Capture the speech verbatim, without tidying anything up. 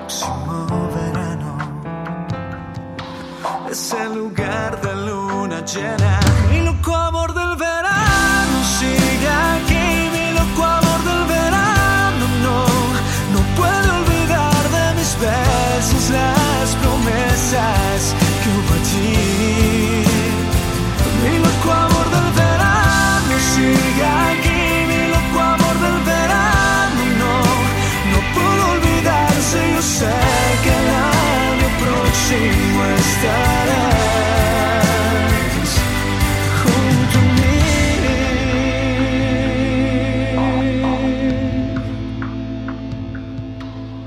próximo verano. Ese lugar de luna llena. Mi loco amor del verano sigue aquí. Mi loco amor del verano, no. No puedo olvidar de mis besos las promesas que hubo allí. Mi loco amor del verano sigue aquí. Mi loco amor del verano, no. No puedo olvidarse. Yo sé que el año próximo estaré